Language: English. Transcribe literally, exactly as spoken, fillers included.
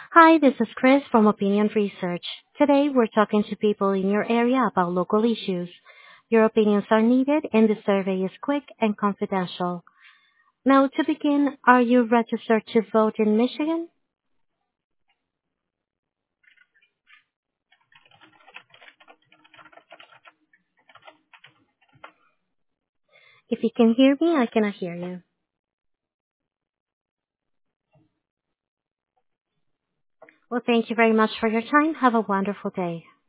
Hi, this is Chris from Opinion Research. Today we're talking to people in your area about local issues. Your opinions are needed and the survey is quick and confidential. Now to begin, are you registered to vote in Michigan? If you can hear me, I cannot hear you. Well, thank you very much for your time. Have a wonderful day.